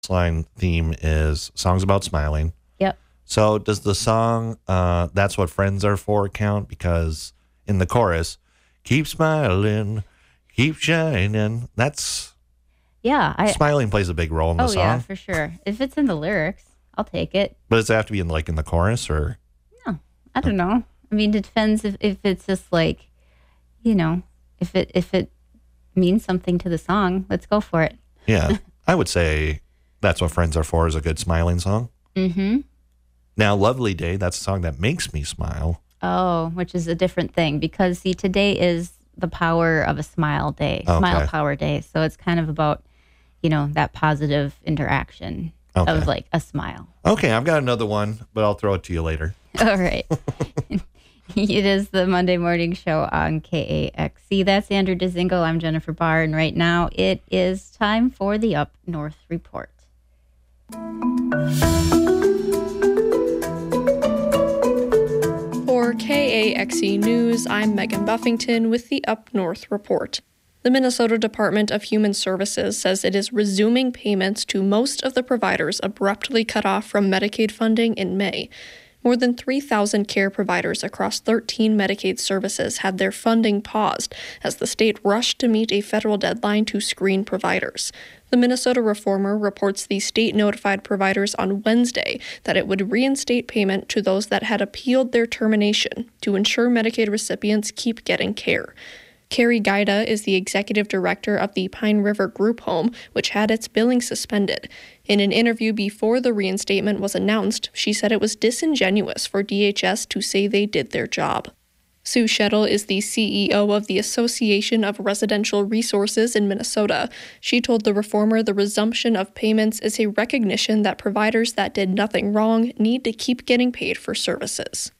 line theme is songs about smiling. Yep. So does the song That's What Friends Are For count? Because in the chorus, keep smiling, keep shining. That's smiling plays a big role in the song. Oh yeah, for sure. If it's in the lyrics, I'll take it. But does it have to be in the chorus or? No, I don't know. I mean, it depends if it's just like, if it means something to the song, let's go for it. Yeah, I would say That's What Friends Are For is a good smiling song. Mm-hmm. Now, Lovely Day, that's a song that makes me smile. Oh, which is a different thing because, see, today is the power of a smile day, smile power day. So it's kind of about, that positive interaction of like a smile. Okay, I've got another one, but I'll throw it to you later. All right. It is the Monday Morning Show on KAXC. That's Andrew Dzingel. I'm Jennifer Barr, and right now it is time for the Up North Report. For KAXC News, I'm Megan Buffington with the Up North Report. The Minnesota Department of Human Services says it is resuming payments to most of the providers abruptly cut off from Medicaid funding in May. More than 3,000 care providers across 13 Medicaid services had their funding paused as the state rushed to meet a federal deadline to screen providers. The Minnesota Reformer reports the state notified providers on Wednesday that it would reinstate payment to those that had appealed their termination to ensure Medicaid recipients keep getting care. Carrie Gaida is the executive director of the Pine River Group Home, which had its billing suspended. In an interview before the reinstatement was announced, she said it was disingenuous for DHS to say they did their job. Sue Shettle is the CEO of the Association of Residential Resources in Minnesota. She told the Reformer the resumption of payments is a recognition that providers that did nothing wrong need to keep getting paid for services.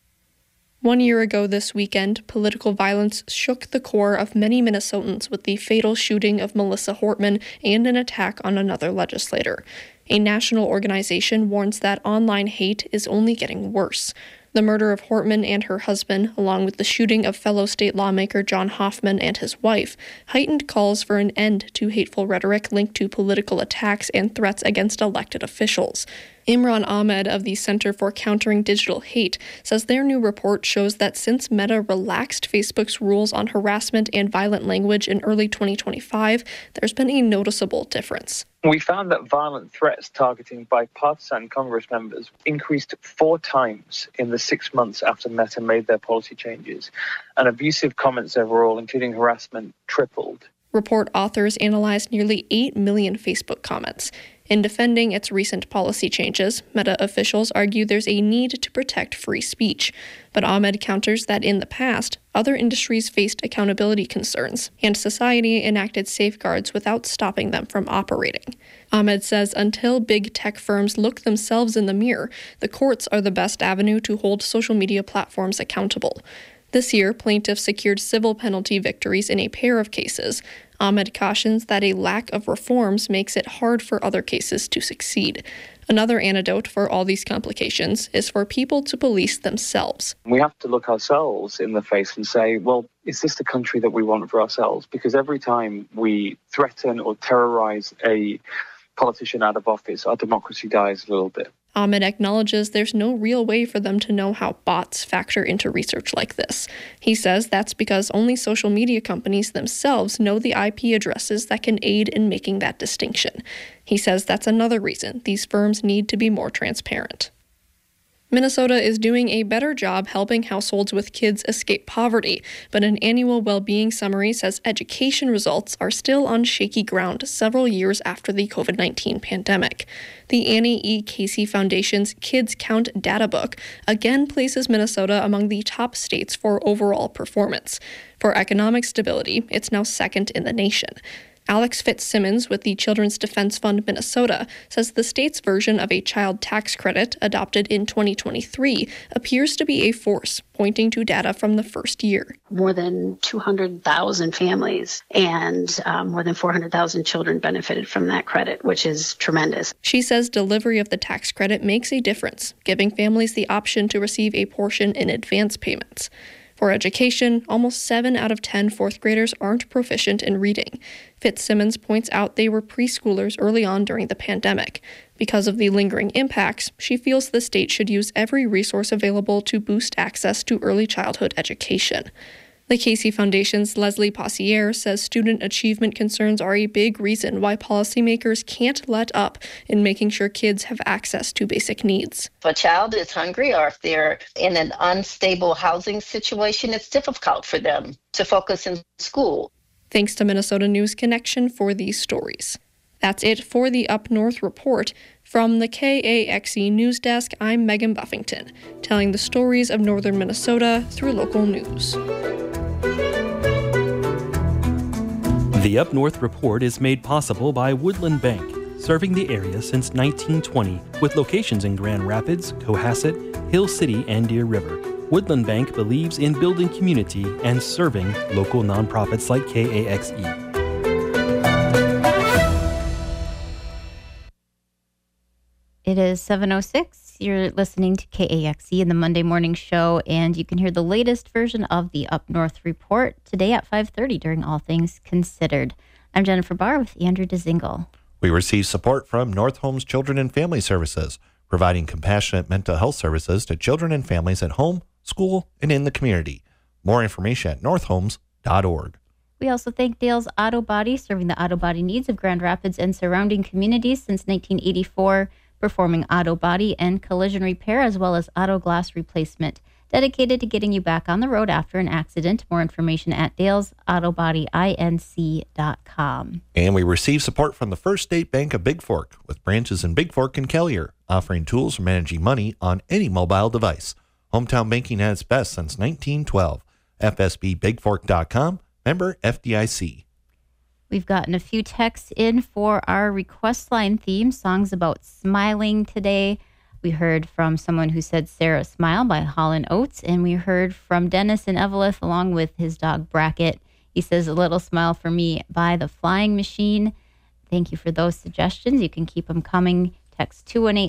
1 year ago this weekend, political violence shook the core of many Minnesotans with the fatal shooting of Melissa Hortman and an attack on another legislator. A national organization warns that online hate is only getting worse. The murder of Hortman and her husband, along with the shooting of fellow state lawmaker John Hoffman and his wife, heightened calls for an end to hateful rhetoric linked to political attacks and threats against elected officials. Imran Ahmed of the Center for Countering Digital Hate says their new report shows that since Meta relaxed Facebook's rules on harassment and violent language in early 2025, there's been a noticeable difference. We found that violent threats targeting bipartisan Congress members increased 4 times in the 6 months after Meta made their policy changes, and abusive comments overall, including harassment, tripled. Report authors analyzed nearly 8 million Facebook comments. In defending its recent policy changes, Meta officials argue there's a need to protect free speech. But Ahmed counters that in the past, other industries faced accountability concerns, and society enacted safeguards without stopping them from operating. Ahmed says until big tech firms look themselves in the mirror, the courts are the best avenue to hold social media platforms accountable. This year, plaintiffs secured civil penalty victories in a pair of cases. Ahmed cautions that a lack of reforms makes it hard for other cases to succeed. Another antidote for all these complications is for people to police themselves. We have to look ourselves in the face and say, well, is this the country that we want for ourselves? Because every time we threaten or terrorize a politician out of office, our democracy dies a little bit. Ahmed acknowledges there's no real way for them to know how bots factor into research like this. He says that's because only social media companies themselves know the IP addresses that can aid in making that distinction. He says that's another reason these firms need to be more transparent. Minnesota is doing a better job helping households with kids escape poverty, but an annual well-being summary says education results are still on shaky ground several years after the COVID-19 pandemic. The Annie E. Casey Foundation's Kids Count data book again places Minnesota among the top states for overall performance. For economic stability, it's now second in the nation. Alex Fitzsimmons with the Children's Defense Fund Minnesota says the state's version of a child tax credit adopted in 2023 appears to be a force, pointing to data from the first year. More than 200,000 families and more than 400,000 children benefited from that credit, which is tremendous. She says delivery of the tax credit makes a difference, giving families the option to receive a portion in advance payments. For education, almost 7 out of 10 fourth graders aren't proficient in reading. Fitzsimmons points out they were preschoolers early on during the pandemic. Because of the lingering impacts, she feels the state should use every resource available to boost access to early childhood education. The Casey Foundation's Leslie Possiere says student achievement concerns are a big reason why policymakers can't let up in making sure kids have access to basic needs. If a child is hungry or if they're in an unstable housing situation, it's difficult for them to focus in school. Thanks to Minnesota News Connection for these stories. That's it for the Up North Report. From the KAXE News Desk, I'm Megan Buffington, telling the stories of northern Minnesota through local news. The Up North Report is made possible by Woodland Bank, serving the area since 1920 with locations in Grand Rapids, Cohasset, Hill City, and Deer River. Woodland Bank believes in building community and serving local nonprofits like KAXE. It is 7:06. You're listening to KAXE in the Monday Morning Show, and you can hear the latest version of the Up North Report today at 5:30 during All Things Considered. I'm Jennifer Barr with Andrew DeZingle. We receive support from North Homes Children and Family Services, providing compassionate mental health services to children and families at home, school, and in the community. More information at northhomes.org. We also thank Dale's Auto Body, serving the auto body needs of Grand Rapids and surrounding communities since 1984. Performing auto body and collision repair, as well as auto glass replacement, dedicated to getting you back on the road after an accident. More information at dalesautobodyin.com. And we receive support from the First State Bank of Big Fork, with branches in Big Fork and Kelliher, offering tools for managing money on any mobile device. Hometown banking at its best since 1912. FSBBigFork.com, member FDIC. We've gotten a few texts in for our request line theme, songs about smiling today. We heard from someone who said Sarah Smile by Hall & Oates, and we heard from Dennis in Eveleth along with his dog Brackett. He says A Little Smile for Me by The Flying Machine. Thank you for those suggestions. You can keep them coming. Text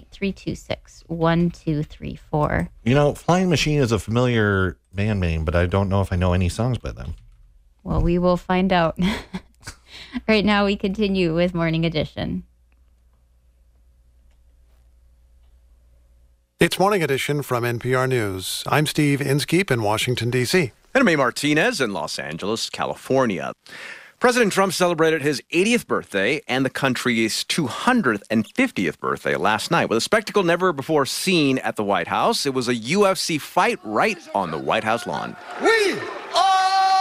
218-326-1234. You know, Flying Machine is a familiar band name, but I don't know if I know any songs by them. Well, we will find out. Right now, we continue with Morning Edition. It's Morning Edition from NPR News. I'm Steve Inskeep in Washington, D.C. And I'm May Martinez in Los Angeles, California. President Trump celebrated his 80th birthday and the country's 250th birthday last night with a spectacle never before seen at the White House. It was a UFC fight right on the White House lawn. We are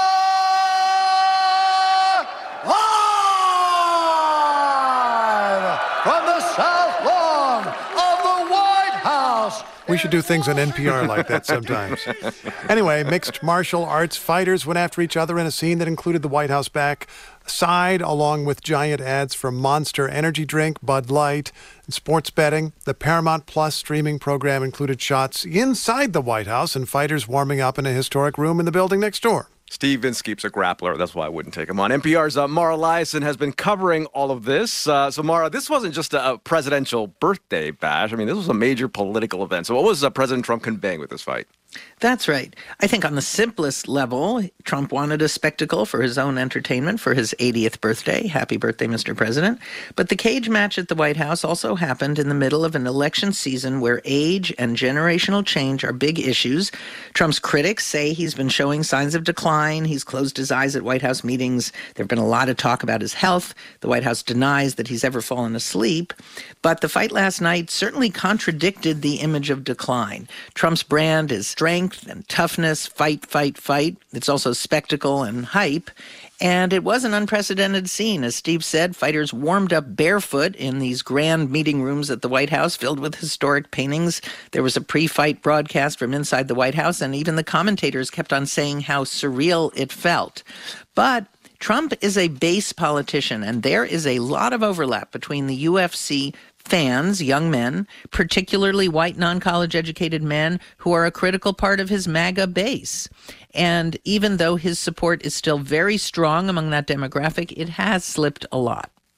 from the South Lawn of the White House. We should do things on NPR like that sometimes. Anyway, mixed martial arts fighters went after each other in a scene that included the White House backside, along with giant ads for Monster Energy Drink, Bud Light, and sports betting. The Paramount Plus streaming program included shots inside the White House and fighters warming up in a historic room in the building next door. Steve Inskeep's a grappler. That's why I wouldn't take him on. NPR's Mara Liasson has been covering all of this. So, Mara, this wasn't just a presidential birthday bash. I mean, this was a major political event. So what was President Trump conveying with this fight? That's right. I think on the simplest level, Trump wanted a spectacle for his own entertainment for his 80th birthday. Happy birthday, Mr. President. But the cage match at the White House also happened in the middle of an election season where age and generational change are big issues. Trump's critics say he's been showing signs of decline. He's closed his eyes at White House meetings. There have been a lot of talk about his health. The White House denies that he's ever fallen asleep. But the fight last night certainly contradicted the image of decline. Trump's brand is strength and toughness, fight, fight, fight. It's also spectacle and hype. And it was an unprecedented scene. As Steve said, fighters warmed up barefoot in these grand meeting rooms at the White House filled with historic paintings. There was a pre-fight broadcast from inside the White House, and even the commentators kept on saying how surreal it felt. But Trump is a base politician, and there is a lot of overlap between the UFC fans, young men, particularly white non-college educated men, who are a critical part of his MAGA base. And even though his support is still very strong among that demographic, it has slipped a lot.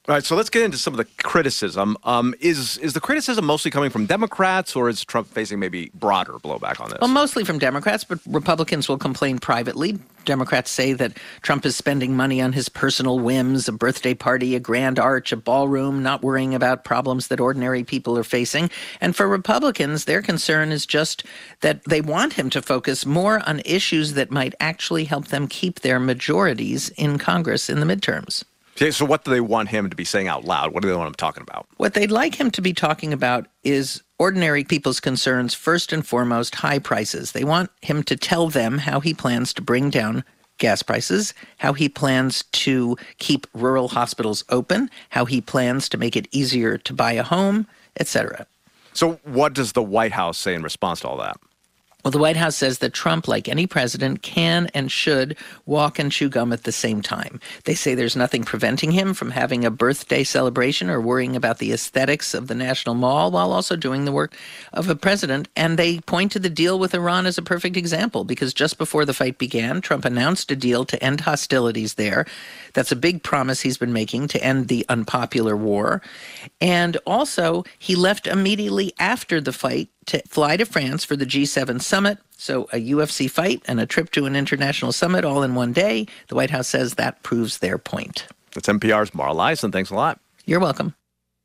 All right, so let's get into some of the criticism. Is the criticism mostly coming from Democrats, or is Trump facing maybe broader blowback on this? Well, mostly from Democrats, but Republicans will complain privately. Democrats say that Trump is spending money on his personal whims, a birthday party, a grand arch, a ballroom, not worrying about problems that ordinary people are facing. And for Republicans, their concern is just that they want him to focus more on issues that might actually help them keep their majorities in Congress in the midterms. Okay, so what do they want him to be saying out loud? What do they want him talking about? What they'd like him to be talking about is ordinary people's concerns, first and foremost, high prices. They want him to tell them how he plans to bring down gas prices, how he plans to keep rural hospitals open, how he plans to make it easier to buy a home, etc. So what does the White House say in response to all that? Well, the White House says that Trump, like any president, can and should walk and chew gum at the same time. They say there's nothing preventing him from having a birthday celebration or worrying about the aesthetics of the National Mall while also doing the work of a president. And they point to the deal with Iran as a perfect example, because just before the fight began, Trump announced a deal to end hostilities there. That's a big promise he's been making to end the unpopular war. And also, he left immediately after the fight to fly to France for the G7 summit. So a UFC fight and a trip to an international summit all in one day. The White House says that proves their point. That's NPR's Mara Liasson. Thanks a lot. You're welcome.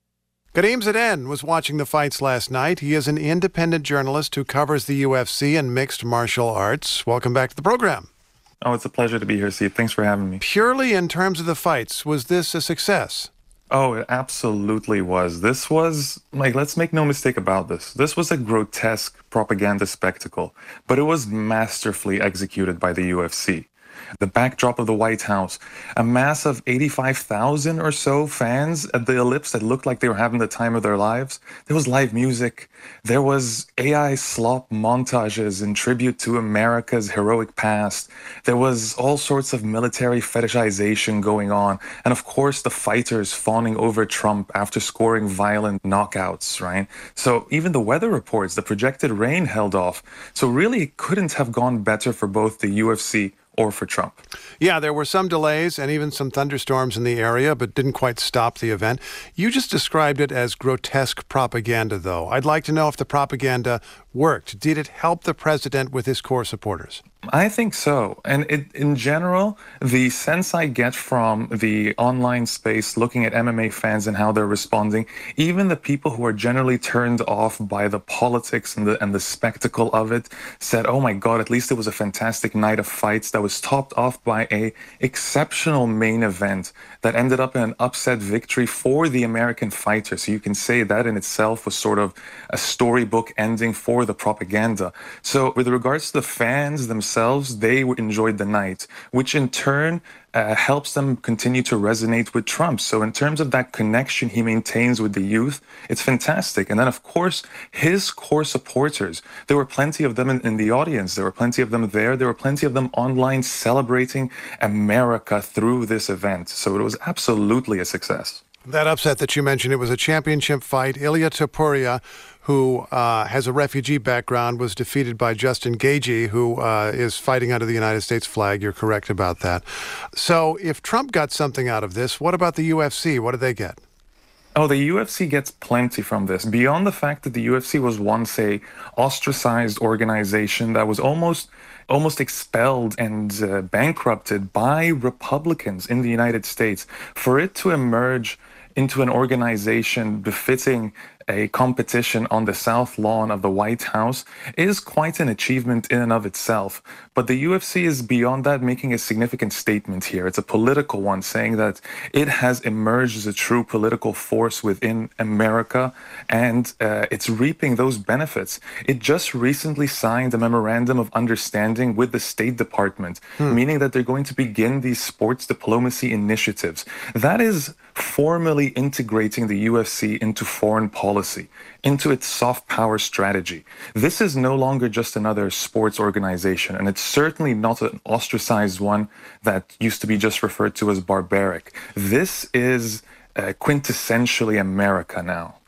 Karim Zidan was watching the fights last night. He is an independent journalist who covers the UFC and mixed martial arts. Welcome back to the program. Oh, it's a pleasure to be here, Steve. Thanks for having me. Purely in terms of the fights, was this a success? Oh, it absolutely was. This was, let's make no mistake about this. This was a grotesque propaganda spectacle, but it was masterfully executed by the UFC. The backdrop of the White House, a mass of 85,000 or so fans at the Ellipse that looked like they were having the time of their lives. There was live music. There was AI slop montages in tribute to America's heroic past. There was all sorts of military fetishization going on. And of course, the fighters fawning over Trump after scoring violent knockouts, right? So even the weather reports, the projected rain held off. So really, it couldn't have gone better for both the UFC or for Trump. Yeah, there were some delays and even some thunderstorms in the area, but didn't quite stop the event. You just described it as grotesque propaganda, though. I'd like to know if the propaganda worked. Did it help the president with his core supporters? I think so. And in general, the sense I get from the online space looking at MMA fans and how they're responding, even the people who are generally turned off by the politics and the spectacle of it said, oh my God, at least it was a fantastic night of fights that was topped off by a exceptional main event that ended up in an upset victory for the American fighter. So you can say that in itself was sort of a storybook ending for the propaganda. So with regards to the fans themselves, they enjoyed the night, which in turn helps them continue to resonate with Trump. So in terms of that connection he maintains with the youth, it's fantastic. And then, of course, his core supporters, there were plenty of them in the audience. There were plenty of them there. There were plenty of them online celebrating America through this event. So it was absolutely a success. That upset that you mentioned, it was a championship fight. Ilia Topuria, who has a refugee background, was defeated by Justin Gaethje, who is fighting under the United States flag. You're correct about that. So if Trump got something out of this, what about the UFC? What did they get? Oh, the UFC gets plenty from this. Beyond the fact that the UFC was once a ostracized organization that was almost expelled and bankrupted by Republicans in the United States, for it to emerge into an organization befitting a competition on the South Lawn of the White House is quite an achievement in and of itself. But the UFC is beyond that, making a significant statement here. It's a political one, saying that it has emerged as a true political force within America, and it's reaping those benefits. It just recently signed a memorandum of understanding with the State Department, meaning that they're going to begin these sports diplomacy initiatives. That is formally integrating the UFC into foreign policy, into its soft power strategy. This is no longer just another sports organization, and it's certainly not an ostracized one that used to be just referred to as barbaric. This is quintessentially America now.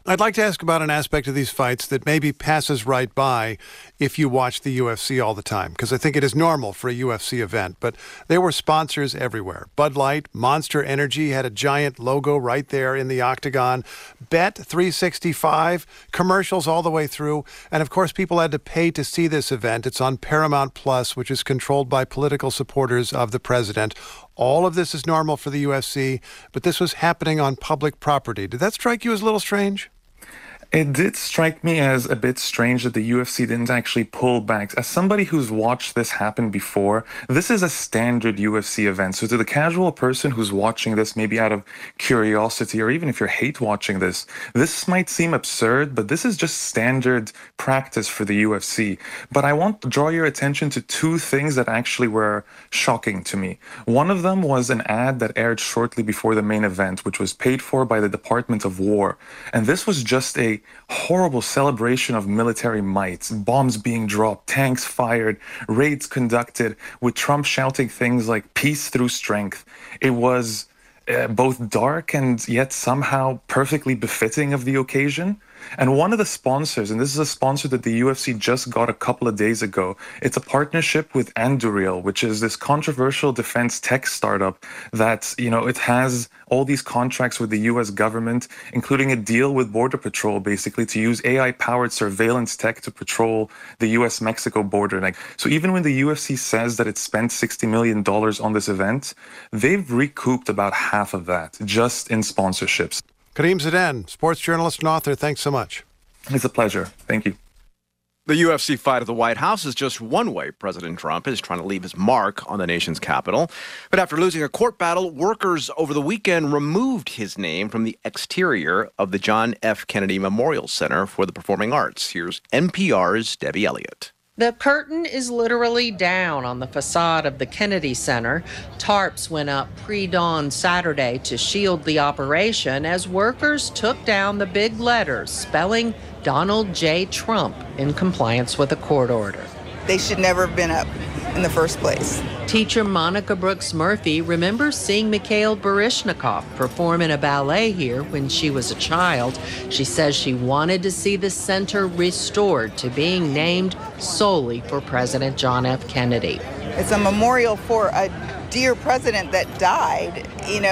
I'd like to ask about an aspect of these fights that maybe passes right by if you watch the UFC all the time, because I think it is normal for a UFC event. But there were sponsors everywhere. Bud Light, Monster Energy had a giant logo right there in the octagon. Bet365, commercials all the way through. And of course, people had to pay to see this event. It's on Paramount Plus, which is controlled by political supporters of the president. All of this is normal for the UFC, but this was happening on public property. Did that strike you as a little strange? It did strike me as a bit strange that the UFC didn't actually pull back. As somebody who's watched this happen before, this is a standard UFC event. So to the casual person who's watching this, maybe out of curiosity, or even if you're hate watching this might seem absurd, but this is just standard practice for the UFC. But I want to draw your attention to two things that actually were shocking to me. One of them was an ad that aired shortly before the main event, which was paid for by the Department of War. And this was just a horrible celebration of military might, bombs being dropped, tanks fired, raids conducted, with Trump shouting things like peace through strength. It was both dark and yet somehow perfectly befitting of the occasion. And one of the sponsors, and this is a sponsor that the UFC just got a couple of days ago, it's a partnership with Anduril, which is this controversial defense tech startup that, it has all these contracts with the US government, including a deal with Border Patrol, basically, to use AI-powered surveillance tech to patrol the US-Mexico border. So even when the UFC says that it spent $60 million on this event, they've recouped about half of that just in sponsorships. Karim Zidan, sports journalist and author, thanks so much. It's a pleasure. Thank you. The UFC fight at the White House is just one way President Trump is trying to leave his mark on the nation's capital. But after losing a court battle, workers over the weekend removed his name from the exterior of the John F. Kennedy Memorial Center for the Performing Arts. Here's NPR's Debbie Elliott. The curtain is literally down on the facade of the Kennedy Center. Tarps went up pre-dawn Saturday to shield the operation as workers took down the big letters spelling Donald J. Trump in compliance with a court order. They should never have been up in the first place. Teacher Monica Brooks Murphy remembers seeing Mikhail Baryshnikov perform in a ballet here when she was a child. She says she wanted to see the center restored to being named solely for President John F. Kennedy. It's a memorial for a dear president that died.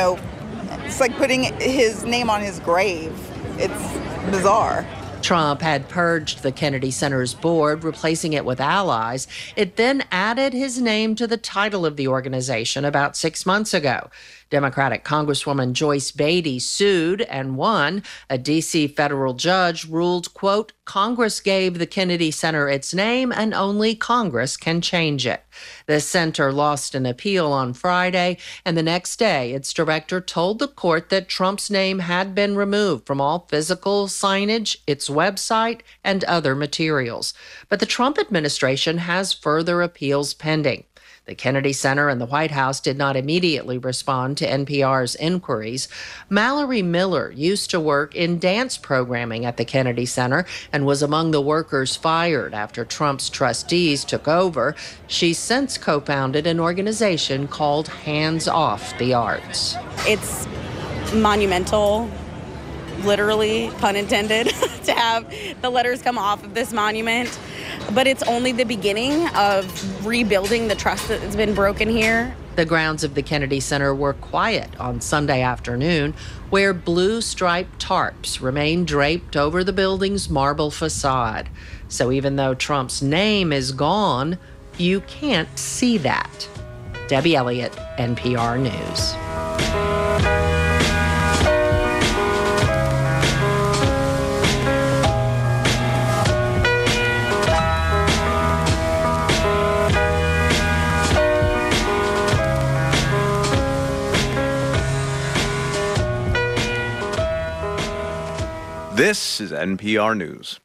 It's like putting his name on his grave. It's bizarre. Trump had purged the Kennedy Center's board, replacing it with allies. It then added his name to the title of the organization about 6 months ago. Democratic Congresswoman Joyce Beatty sued and won. A D.C. federal judge ruled, quote, Congress gave the Kennedy Center its name and only Congress can change it. The center lost an appeal on Friday, and the next day its director told the court that Trump's name had been removed from all physical signage, its website, and other materials. But the Trump administration has further appeals pending. The Kennedy Center and the White House did not immediately respond to NPR's inquiries. Mallory Miller used to work in dance programming at the Kennedy Center and was among the workers fired after Trump's trustees took over. She's since co-founded an organization called Hands Off the Arts. It's monumental, literally, pun intended, to have the letters come off of this monument. But it's only the beginning of rebuilding the trust that's been broken here. The grounds of the Kennedy Center were quiet on Sunday afternoon, where blue striped tarps remain draped over the building's marble facade. So even though Trump's name is gone, you can't see that. Debbie Elliott, NPR News. This is NPR News.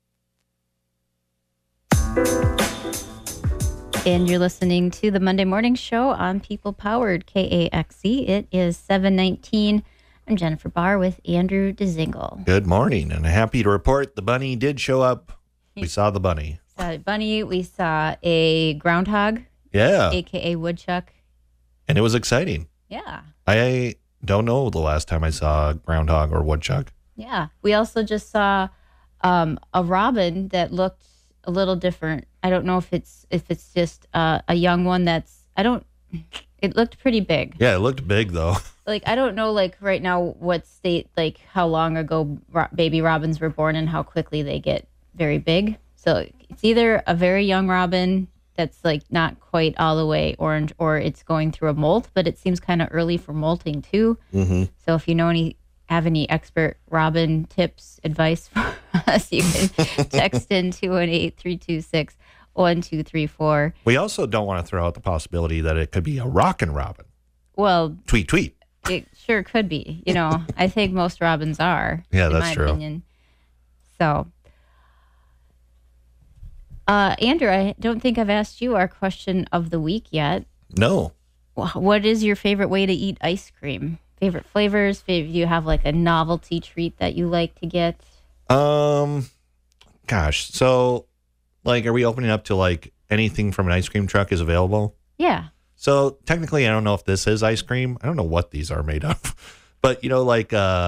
And you're listening to the Monday Morning Show on People Powered KAXE. It is 7:19. I'm Jennifer Barr with Andrew DeZingle. Good morning, and happy to report the bunny did show up. We saw the bunny. Saw a bunny. We saw a groundhog. Yeah. AKA woodchuck. And it was exciting. Yeah. I don't know the last time I saw a groundhog or woodchuck. Yeah. We also just saw a robin that looked a little different. I don't know if it's just a young one it looked pretty big. Yeah, it looked big though. Like, I don't know, like right now what state, like how long ago baby robins were born and how quickly they get very big. So it's either a very young robin that's like not quite all the way orange, or it's going through a molt, but it seems kind of early for molting too. Mm-hmm. So if you know have any expert robin tips, advice for us, you can text in 218-326-1234. We also don't want to throw out the possibility that it could be a rockin' robin. Well, tweet. It sure could be. I think most robins are. Yeah, in that's my true. Opinion. So, Andrew, I don't think I've asked you our question of the week yet. No. What is your favorite way to eat ice cream? Favorite flavors? Do you have like a novelty treat that you like to get? Gosh. So, like, are we opening up to like anything from an ice cream truck is available? Yeah. So technically, I don't know if this is ice cream. I don't know what these are made of, but like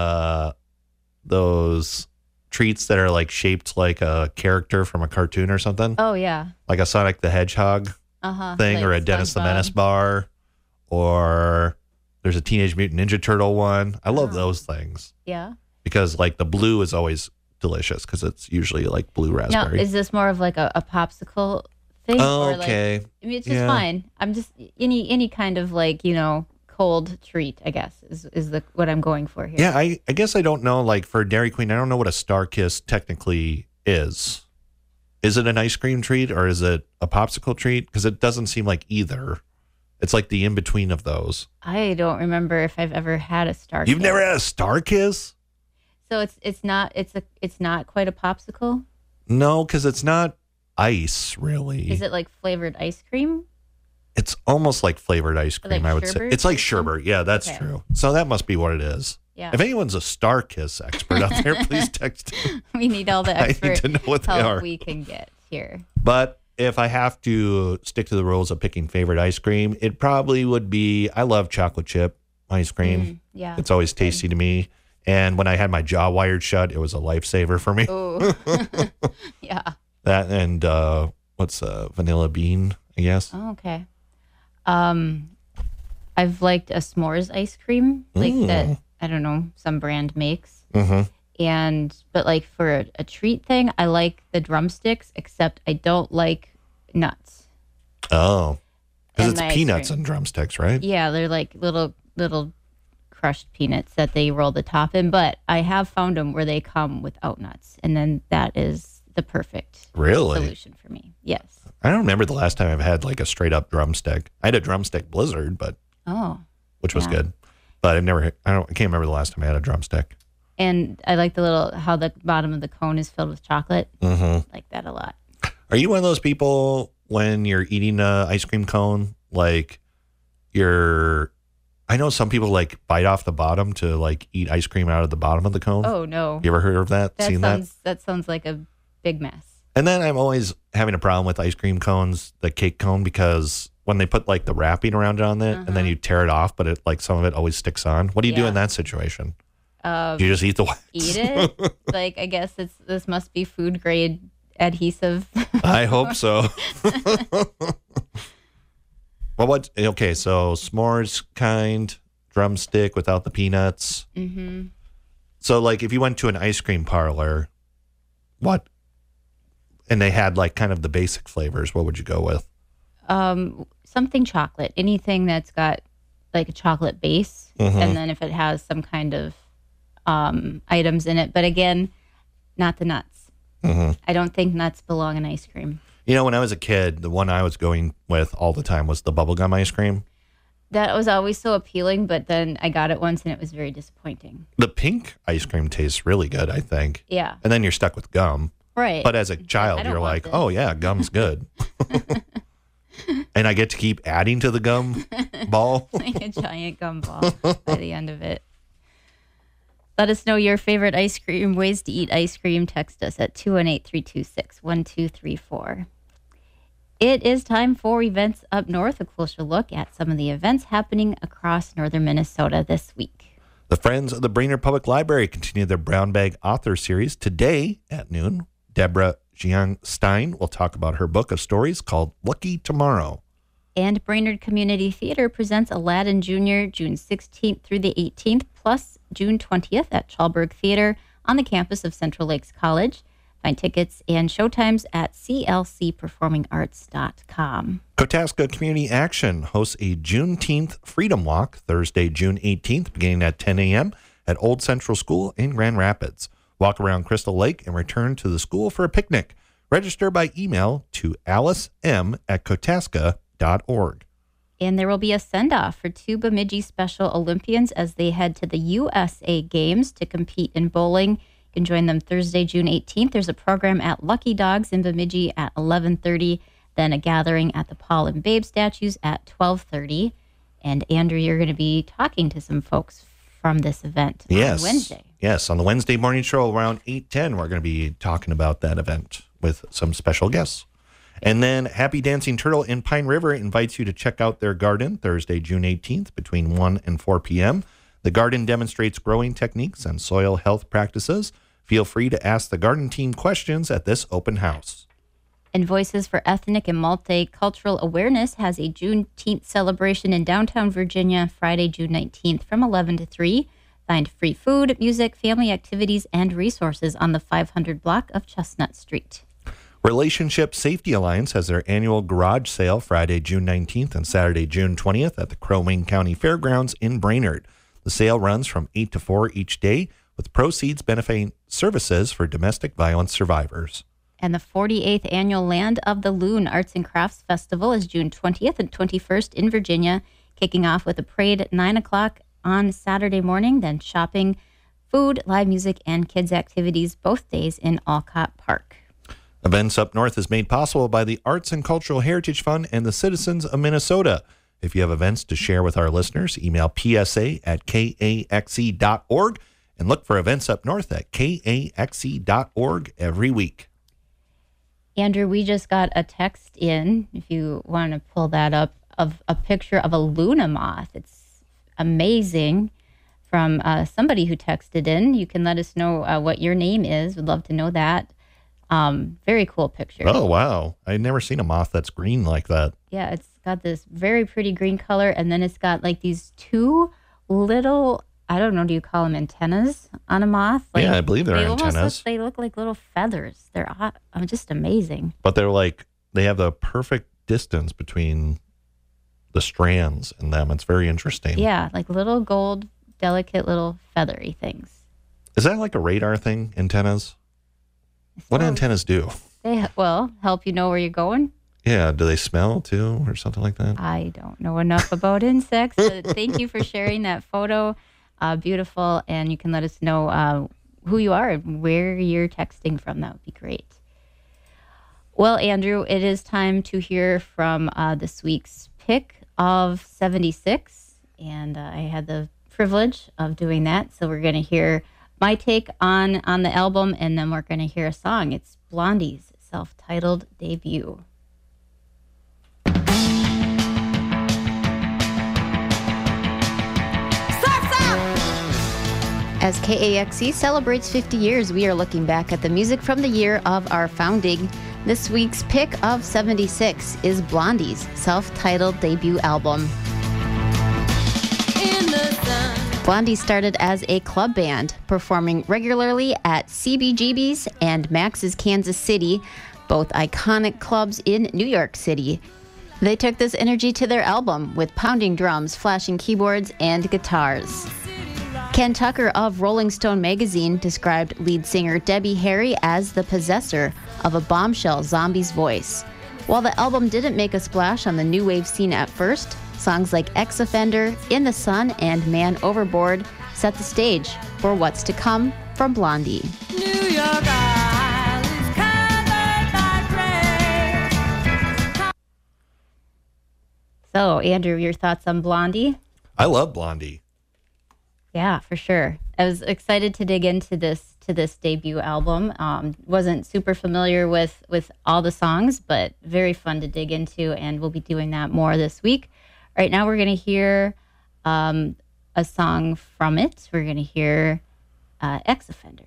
those treats that are like shaped like a character from a cartoon or something. Oh yeah. Like a Sonic the Hedgehog thing, like, or a Dennis the Menace bar, or there's a Teenage Mutant Ninja Turtle one. I love those things. Yeah. Because like the blue is always delicious because it's usually like blue raspberry. Now, is this more of like a popsicle thing? Oh, or okay. Like, I mean, it's just fine. I'm just any kind of like, cold treat, I guess, is what I'm going for here. Yeah, I guess I don't know. Like for Dairy Queen, I don't know what a Star Kiss technically is. Is it an ice cream treat or is it a popsicle treat? Because it doesn't seem like either. It's like the in between of those. I don't remember if I've ever had a Star Kiss. You've never had a Star Kiss? So it's not quite a popsicle? No, because it's not ice, really. Is it like flavored ice cream? It's almost like flavored ice cream, like I would say. It's like sherbet. Yeah, that's true. So that must be what it is. Yeah. If anyone's a Star Kiss expert out there, please text. We need all the expert I need to know what they are. We can get here. But if I have to stick to the rules of picking favorite ice cream, it probably would be, I love chocolate chip ice cream. Yeah. It's always tasty to me. And when I had my jaw wired shut, it was a lifesaver for me. Oh, yeah. That and what's vanilla bean, I guess. Oh, okay. I've liked a s'mores ice cream, like that, I don't know, some brand makes. Mm-hmm. But like for a treat thing, I like the drumsticks, except I don't like nuts. Oh, because it's peanuts and drumsticks, right? Yeah, they're like little crushed peanuts that they roll the top in. But I have found them where they come without nuts, and then that is the perfect solution for me. Yes. I don't remember the last time I've had like a straight up drumstick. I had a drumstick blizzard, which was good. But I can't remember the last time I had a drumstick. And I like how the bottom of the cone is filled with chocolate. Mm-hmm. I like that a lot. Are you one of those people when you're eating a ice cream cone, like I know some people like bite off the bottom to like eat ice cream out of the bottom of the cone. Oh no. You ever heard of that? Seen that? That sounds like a big mess. And then I'm always having a problem with ice cream cones, the cake cone, because when they put like the wrapping around it on it and then you tear it off, but it like some of it always sticks on. What do you do in that situation? Do you just eat the wax? Eat it? Like, I guess this must be food grade adhesive. I hope so. Well, okay, so s'mores kind, drumstick without the peanuts. Mm-hmm. So like if you went to an ice cream parlor, and they had like kind of the basic flavors, what would you go with? Something chocolate. Anything that's got like a chocolate base. Mm-hmm. And then if it has some kind of items in it. But again, not the nuts. Mm-hmm. I don't think nuts belong in ice cream. When I was a kid, the one I was going with all the time was the bubblegum ice cream. That was always so appealing, but then I got it once and it was very disappointing. The pink ice cream tastes really good, I think. Yeah. And then you're stuck with gum. Right. But as a child, you're like, oh, yeah, gum's good. And I get to keep adding to the gum ball. Like a giant gum ball by the end of it. Let us know your favorite ice cream, ways to eat ice cream. Text us at 218-326-1234. It is time for Events Up North, a closer look at some of the events happening across northern Minnesota this week. The Friends of the Brainerd Public Library continue their Brown Bag Author Series. Today at noon, Deborah Jiang Stein will talk about her book of stories called Lucky Tomorrow. And Brainerd Community Theater presents Aladdin Jr. June 16th through the 18th, plus June 20th at Chalberg Theater on the campus of Central Lakes College. Find tickets and showtimes at clcperformingarts.com. Kotaska Community Action hosts a Juneteenth Freedom Walk Thursday, June 18th, beginning at 10 a.m. at Old Central School in Grand Rapids. Walk around Crystal Lake and return to the school for a picnic. Register by email to alicem@kotaska.org. And there will be a send-off for two Bemidji Special Olympians as they head to the USA Games to compete in bowling. You can join them Thursday, June 18th. There's a program at Lucky Dogs in Bemidji at 11:30, then a gathering at the Paul and Babe statues at 12:30. And Andrew, you're going to be talking to some folks from this event on Wednesday. Yes, on the Wednesday morning show around 8:10, we're going to be talking about that event with some special guests. And then Happy Dancing Turtle in Pine River invites you to check out their garden Thursday, June 18th between 1 and 4 p.m. The garden demonstrates growing techniques and soil health practices. Feel free to ask the garden team questions at this open house. And Voices for Ethnic and Multicultural Awareness has a Juneteenth celebration in downtown Virginia, Friday, June 19th from 11 to 3. Find free food, music, family activities, and resources on the 500 block of Chestnut Street. Relationship Safety Alliance has their annual garage sale Friday, June 19th and Saturday, June 20th at the Crow Wing County Fairgrounds in Brainerd. The sale runs from 8 to 4 each day, with proceeds benefiting services for domestic violence survivors. And the 48th Annual Land of the Loon Arts and Crafts Festival is June 20th and 21st in Virginia, kicking off with a parade at 9 o'clock on Saturday morning, then shopping, food, live music, and kids' activities both days in Alcott Park. Events Up North is made possible by the Arts and Cultural Heritage Fund and the citizens of Minnesota. If you have events to share with our listeners, email psa@kaxe.org and look for Events Up North at kaxe.org every week. Andrew, we just got a text in, if you want to pull that up, of a picture of a Luna moth. It's amazing, from somebody who texted in. You can let us know what your name is. We'd love to know that. Very cool picture. Oh, wow. I'd never seen a moth that's green like that. Yeah, it's got this very pretty green color, and then it's got like these two little, I don't know, do you call them antennas on a moth? Like, yeah, I believe they're antennas. They look like little feathers. They're just amazing. But they're like, they have the perfect distance between the strands in them. It's very interesting. Yeah, like little gold, delicate little feathery things. Is that like a radar thing, antennas? What do antennas do? They help you know where you're going. Yeah, do they smell too or something like that? I don't know enough about insects, but thank you for sharing that photo. Beautiful, and you can let us know who you are and where you're texting from. That would be great. Well, Andrew, it is time to hear from this week's pick of 76, and I had the privilege of doing that, so we're going to hear my take on the album, and then we're going to hear a song. It's Blondie's self-titled debut. As KAXE celebrates 50 years, we are looking back at the music from the year of our founding. This week's pick of 76 is Blondie's self-titled debut album. Blondie started as a club band, performing regularly at CBGB's and Max's Kansas City, both iconic clubs in New York City. They took this energy to their album with pounding drums, flashing keyboards, and guitars. Ken Tucker of Rolling Stone magazine described lead singer Debbie Harry as the possessor of a bombshell zombie's voice. While the album didn't make a splash on the new wave scene at first, songs like Ex-Offender, In the Sun, and Man Overboard set the stage for what's to come from Blondie. New York Isle is covered by gray. So, Andrew, your thoughts on Blondie? I love Blondie. Yeah, for sure. I was excited to dig into this debut album. Wasn't super familiar with all the songs, but very fun to dig into, and we'll be doing that more this week. Right now, we're going to hear a song from it. We're going to hear Ex-Offender.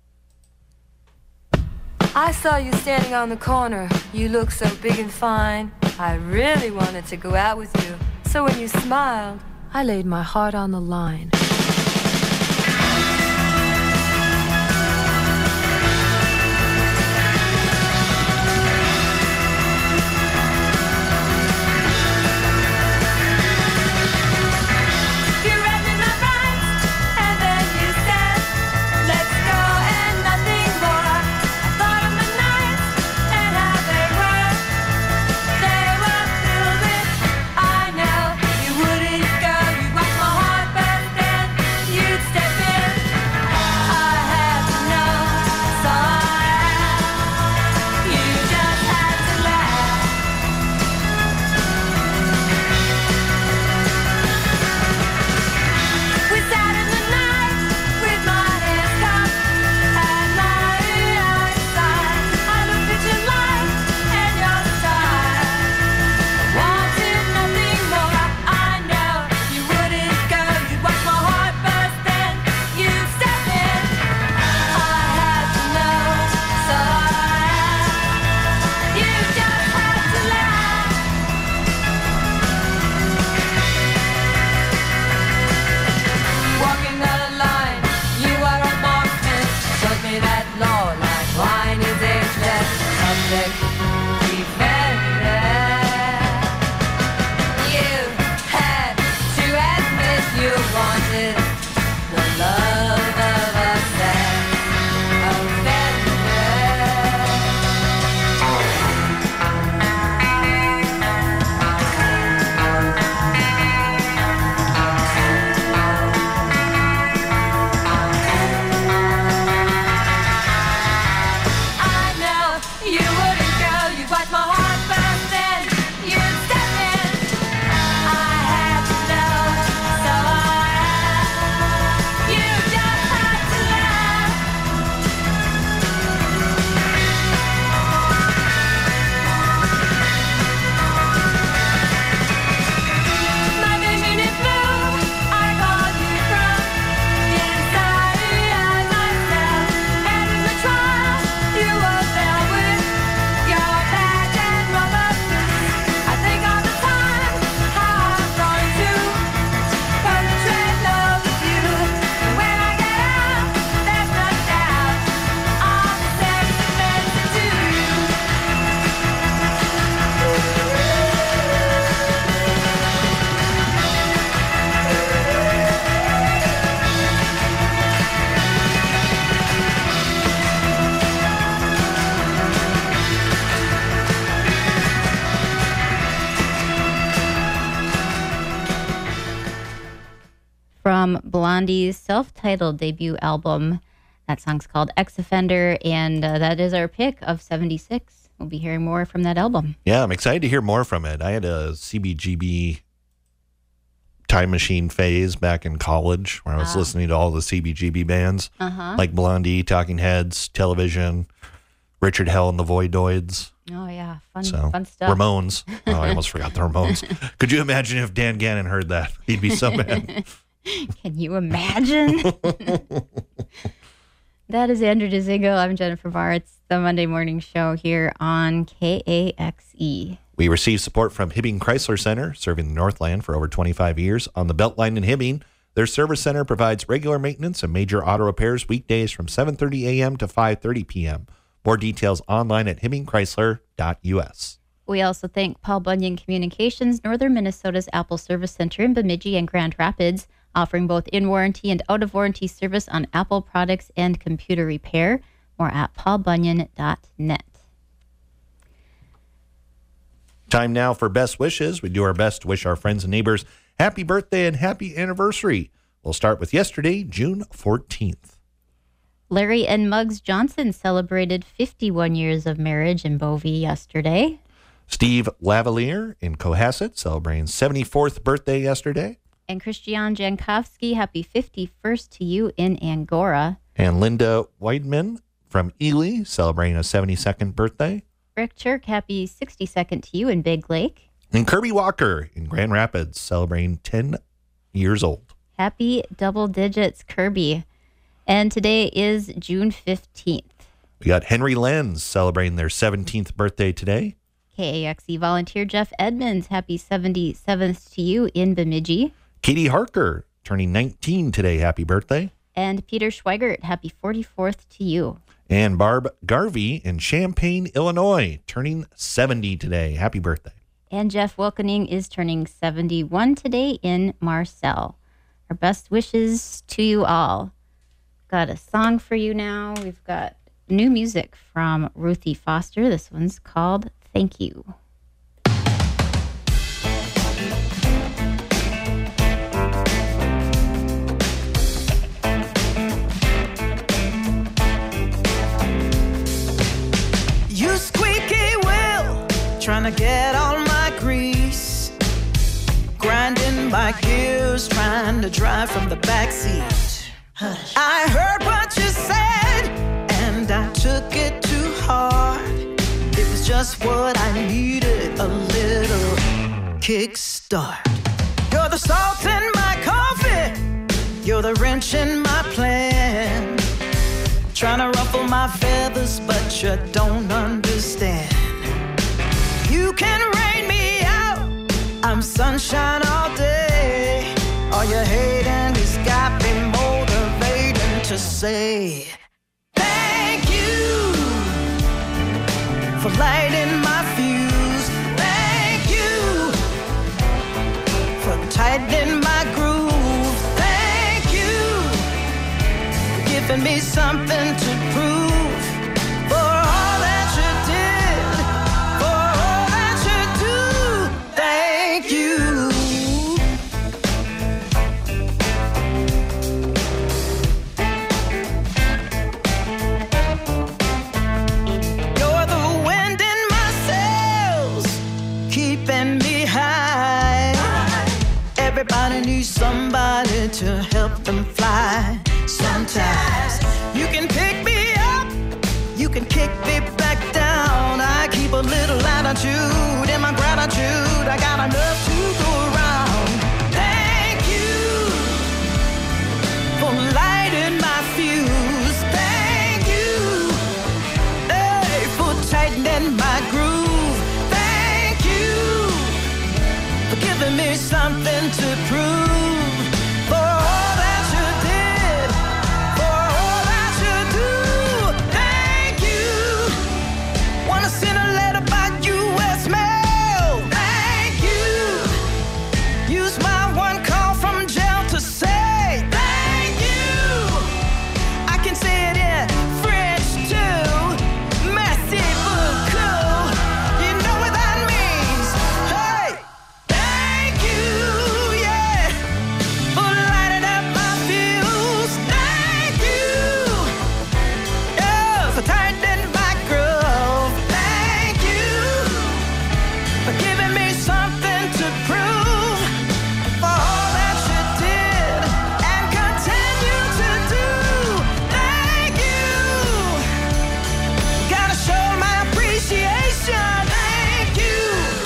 I saw you standing on the corner. You look so big and fine. I really wanted to go out with you. So when you smiled, I laid my heart on the line. From Blondie's self-titled debut album. That song's called Ex-Offender, and that is our pick of 76. We'll be hearing more from that album. Yeah, I'm excited to hear more from it. I had a CBGB time machine phase back in college where I was listening to all the CBGB bands, like Blondie, Talking Heads, Television, Richard Hell and the Voidoids. Oh, yeah. Fun stuff. Ramones. Oh, I almost forgot the Ramones. Could you imagine if Dan Gannon heard that? He'd be so mad. Can you imagine? That is Andrew DeZigo. I'm Jennifer Barr. It's the Monday Morning Show here on KAXE. We receive support from Hibbing Chrysler Center, serving the Northland for over 25 years. On the Beltline in Hibbing, their service center provides regular maintenance and major auto repairs weekdays from 7:30 a.m. to 5:30 p.m. More details online at hibbingchrysler.us. We also thank Paul Bunyan Communications, Northern Minnesota's Apple Service Center in Bemidji and Grand Rapids, offering both in-warranty and out-of-warranty service on Apple products and computer repair. More at paulbunyan.net. Time now for Best Wishes. We do our best to wish our friends and neighbors happy birthday and happy anniversary. We'll start with yesterday, June 14th. Larry and Muggs Johnson celebrated 51 years of marriage in Bovey yesterday. Steve Lavalier in Cohasset celebrating 74th birthday yesterday. And Christian Jankowski, happy 51st to you in Angora. And Linda Weidman from Ely celebrating a 72nd birthday. Rick Chirk, happy 62nd to you in Big Lake. And Kirby Walker in Grand Rapids celebrating 10 years old. Happy double digits, Kirby. And today is June 15th. We got Henry Lenz celebrating their 17th birthday today. KAXE volunteer Jeff Edmonds, happy 77th to you in Bemidji. Katie Harker turning 19 today. Happy birthday. And Peter Schweigert, happy 44th to you. And Barb Garvey in Champaign, Illinois, turning 70 today. Happy birthday. And Jeff Wilkening is turning 71 today in Marcel. Our best wishes to you all. Got a song for you now. We've got new music from Ruthie Foster. This one's called Thank You. You squeaky wheel, trying to get all my grease, grinding my gears, trying to drive from the backseat. I heard what you said, and I took it too hard. It was just what I needed, a little kickstart. You're the salt in my coffee, you're the wrench in my plan. Trying to ruffle my feathers, but you don't understand. You can rain me out, I'm sunshine all day. All you hating has got me motivating to say thank you for lighting my fuse. Thank you for tightening my groove. Thank you for giving me something to prove. For all that you did, for all that you do. Thank you. You're the wind in my sails, keeping me high. Everybody needs somebody to help them fly. Sometimes you can pick me up, you can kick me back down. I keep a little attitude in my gratitude. I got enough to go around. Thank you for lighting my fuse. Thank you, hey, for tightening my groove. Thank you for giving me something to prove. For all that you did, for all that you do. Thank you. Wanna send a letter by U.S. mail. Thank you. Use my one call from jail to say thank you. I can say it in French too. Merci beaucoup. You know what that means. Hey, thank you, yeah, for lighting up my fuse. Thank you, yeah, for tightening my groove. Thank you for giving me something to prove. For all that you did and continue to do. Thank you. Gotta show my appreciation. Thank you.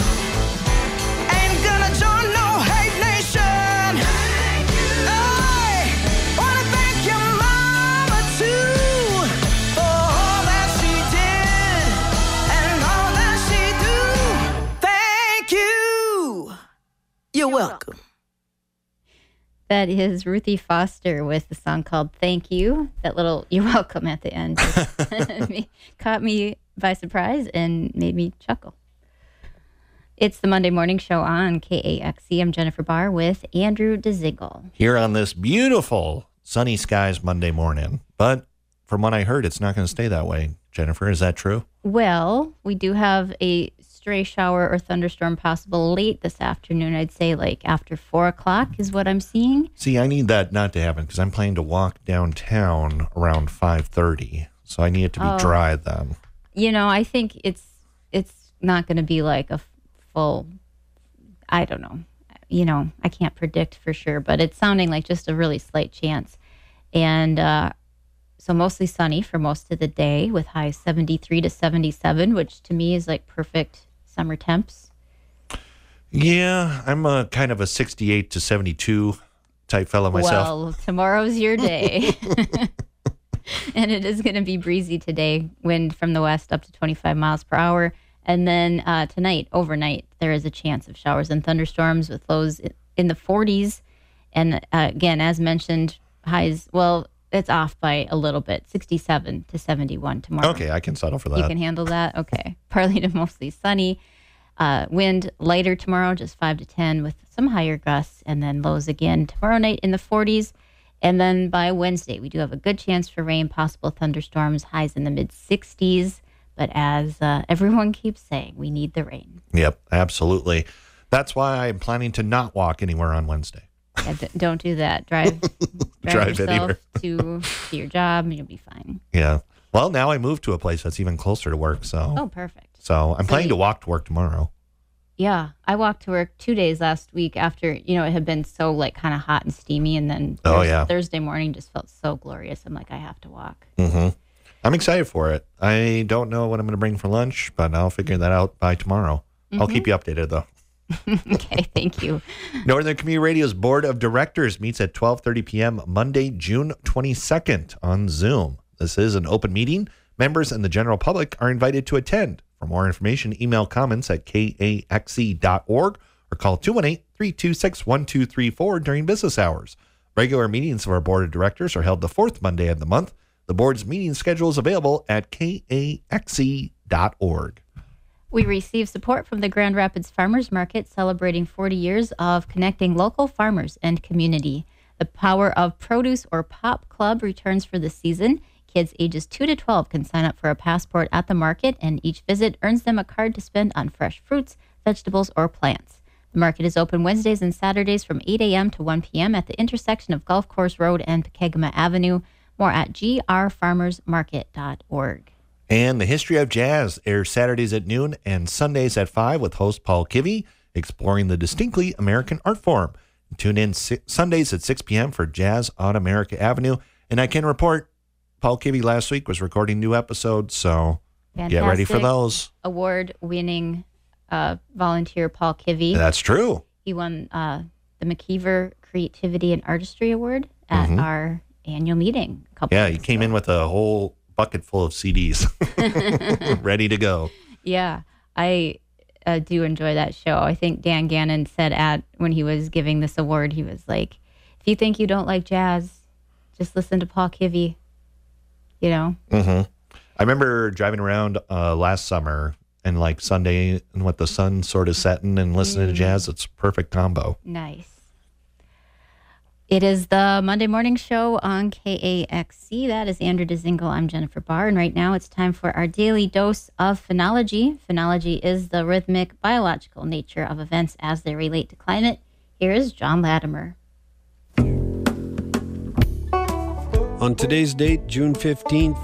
Ain't gonna join no hate nation. Thank you. Hey, wanna thank your mama too for all that she did and all that she do. Thank you. You're welcome. That is Ruthie Foster with the song called Thank You. That little "you're welcome" at the end just caught me by surprise and made me chuckle. It's the Monday Morning Show on KAXE. I'm Jennifer Barr with Andrew DeZiegel. Here on this beautiful sunny skies Monday morning. But from what I heard, it's not going to stay that way. Jennifer, is that true? Well, we do have a stray shower or thunderstorm possible late this afternoon. I'd say like after 4 o'clock is what I'm seeing. See, I need that not to happen because I'm planning to walk downtown around 5:30. So I need it to be dry then. You know, I think it's not going to be like a full, I don't know. You know, I can't predict for sure, but it's sounding like just a really slight chance. And so mostly sunny for most of the day with highs 73 to 77, which to me is like perfect summer temps. Yeah, I'm a kind of a 68 to 72 type fellow myself. Well, tomorrow's your day. And it is going to be breezy today. Wind from the west up to 25 miles per hour. And then tonight, overnight, there is a chance of showers and thunderstorms with lows in the 40s. And again, as mentioned, highs, well, it's off by a little bit, 67 to 71 tomorrow. Okay, I can settle for that. You can handle that? Okay. Partly to mostly sunny. Wind lighter tomorrow, just 5 to 10 with some higher gusts. And then lows again tomorrow night in the 40s. And then by Wednesday, we do have a good chance for rain, possible thunderstorms, highs in the mid-60s. But as everyone keeps saying, we need the rain. Yep, absolutely. That's why I'm planning to not walk anywhere on Wednesday. Yeah, don't do that. Drive yourself anywhere. to your job, and you'll be fine. Yeah. Well, now I moved to a place that's even closer to work. So. Oh, perfect. So I'm planning to walk to work tomorrow. Yeah, I walked to work 2 days last week after, it had been so kind of hot and steamy. And then Thursday morning just felt so glorious. I'm like, I have to walk. Mm-hmm. I'm excited for it. I don't know what I'm going to bring for lunch, but I'll figure that out by tomorrow. Mm-hmm. I'll keep you updated, though. Okay, thank you. Northern Community Radio's Board of Directors meets at 12:30 p.m. Monday, June 22nd on Zoom. This is an open meeting. Members and the general public are invited to attend. For more information, email comments at kaxe.org or call 218-326-1234 during business hours. Regular meetings of our Board of Directors are held the fourth Monday of the month. The board's meeting schedule is available at kaxe.org. We receive support from the Grand Rapids Farmers Market, celebrating 40 years of connecting local farmers and community. The Power of Produce or POP Club returns for the season. Kids ages 2 to 12 can sign up for a passport at the market, and each visit earns them a card to spend on fresh fruits, vegetables, or plants. The market is open Wednesdays and Saturdays from 8 a.m. to 1 p.m. at the intersection of Golf Course Road and Pekegama Avenue. More at grfarmersmarket.org. And the History of Jazz airs Saturdays at noon and Sundays at 5 with host Paul Kivy, exploring the distinctly American art form. Tune in Sundays at 6 p.m. for Jazz on America Avenue. And I can report Paul Kivy last week was recording new episodes, so Fantastic. Get ready for those. Award-winning volunteer Paul Kivy. That's true. He won the McKeever Creativity and Artistry Award at our annual meeting. He came in with a whole bucket full of CDs ready to go. Yeah, I do enjoy that show. I think Dan Gannon said when he was giving this award, he was like, if you think you don't like jazz, just listen to Paul Kivy, I remember driving around last summer and Sunday and with the sun sort of setting and listening to jazz. It's a perfect combo. Nice. It is the Monday Morning Show on KAXE. That is Andrew DeZingle. I'm Jennifer Barr. And right now it's time for our daily dose of phenology. Phenology is the rhythmic, biological nature of events as they relate to climate. Here is John Latimer. On today's date, June 15th,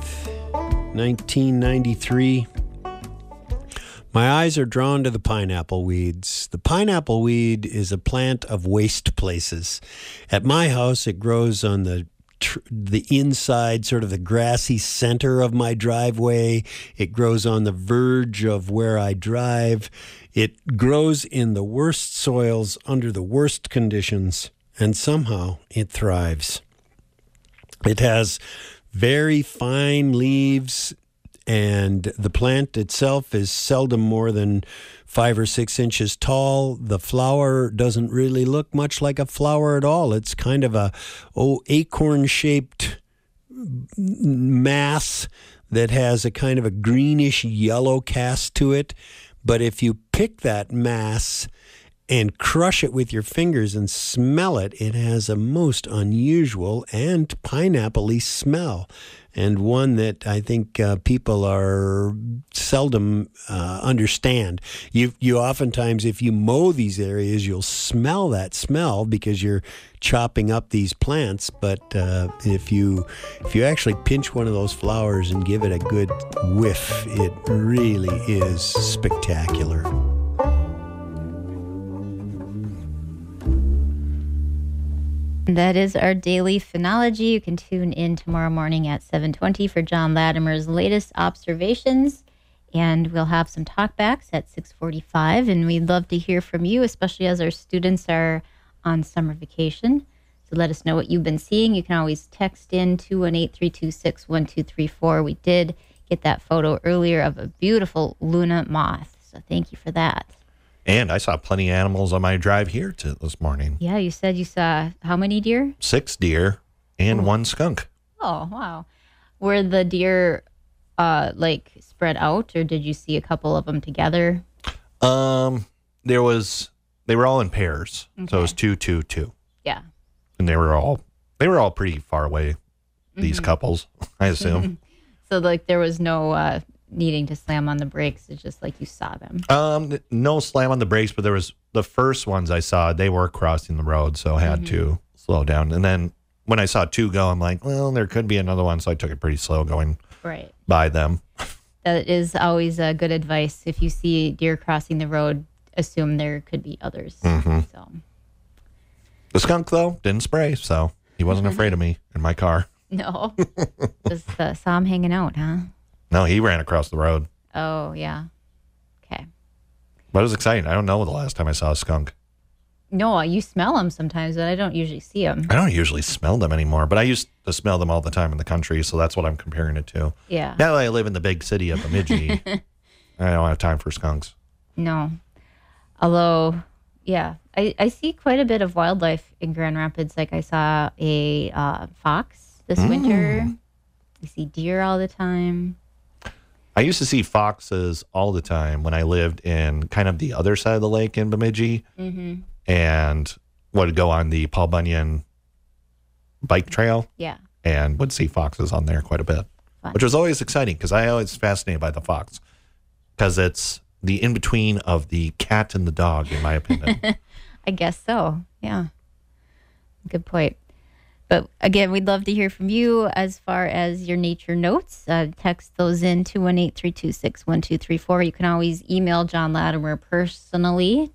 1993, my eyes are drawn to the pineapple weeds. The pineapple weed is a plant of waste places. At my house, it grows on the inside, sort of the grassy center of my driveway. It grows on the verge of where I drive. It grows in the worst soils under the worst conditions, and somehow it thrives. It has very fine leaves, and the plant itself is seldom more than 5 or 6 inches tall. The flower doesn't really look much like a flower at all. It's kind of a acorn-shaped mass that has a kind of a greenish yellow cast to it. But if you pick that mass and crush it with your fingers and smell it, it has a most unusual and pineapple-y smell, and one that I think people are seldom understand. You oftentimes, if you mow these areas, you'll smell that smell because you're chopping up these plants. But if you actually pinch one of those flowers and give it a good whiff, it really is spectacular. That is our daily phenology. You can tune in tomorrow morning at 7:20 for John Latimer's latest observations. And we'll have some talkbacks at 6:45. And we'd love to hear from you, especially as our students are on summer vacation. So let us know what you've been seeing. You can always text in 218-326-1234. We did get that photo earlier of a beautiful Luna moth. So thank you for that. And I saw plenty of animals on my drive here this morning. Yeah, you said you saw how many deer? 6 deer and 1 skunk. Oh, wow. Were the deer like spread out, or did you see a couple of them together? They were all in pairs. Okay. So it was 2, 2, 2. Yeah. And they were all pretty far away, these couples, I assume. So like there was no needing to slam on the brakes. It's just like you saw them. No slam on the brakes, but there was the first ones I saw, they were crossing the road, so I had to slow down. And then when I saw 2 go, I'm like, well, there could be another one, so I took it pretty slow going by them. That is always good advice. If you see deer crossing the road, assume there could be others. So. The skunk, though, didn't spray, so he wasn't afraid of me in my car. No. Just saw him hanging out, huh? No, he ran across the road. Oh, yeah. Okay. But it was exciting. I don't know the last time I saw a skunk. No, you smell them sometimes, but I don't usually see them. I don't usually smell them anymore, but I used to smell them all the time in the country, so that's what I'm comparing it to. Yeah. Now that I live in the big city of Bemidji, I don't have time for skunks. No. Although, yeah, I see quite a bit of wildlife in Grand Rapids. Like I saw a fox this winter. I see deer all the time. I used to see foxes all the time when I lived in kind of the other side of the lake in Bemidji, and would go on the Paul Bunyan bike trail. Yeah. And would see foxes on there quite a bit, which was always exciting because I always fascinated by the fox because it's the in-between of the cat and the dog, in my opinion. I guess so. Yeah. Good point. But again, we'd love to hear from you as far as your nature notes. Text those in 218-326-1234. You can always email John Latimer personally,